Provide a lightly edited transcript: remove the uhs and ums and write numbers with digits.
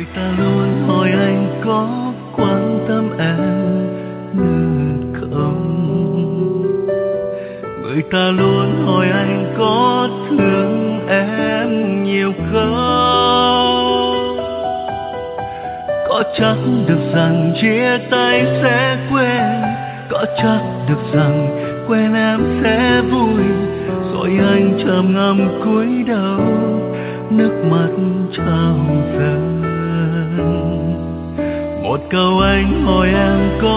ta luôn hỏi anh có quan tâm em nữa không. Người ta luôn hỏi anh có thương em nhiều không. Có chắc được rằng chia tay sẽ quên, có chắc được rằng quên em sẽ vui. Rồi anh trầm ngâm cúi đầu, nước mắt trào dâng. Một câu anh hỏi em có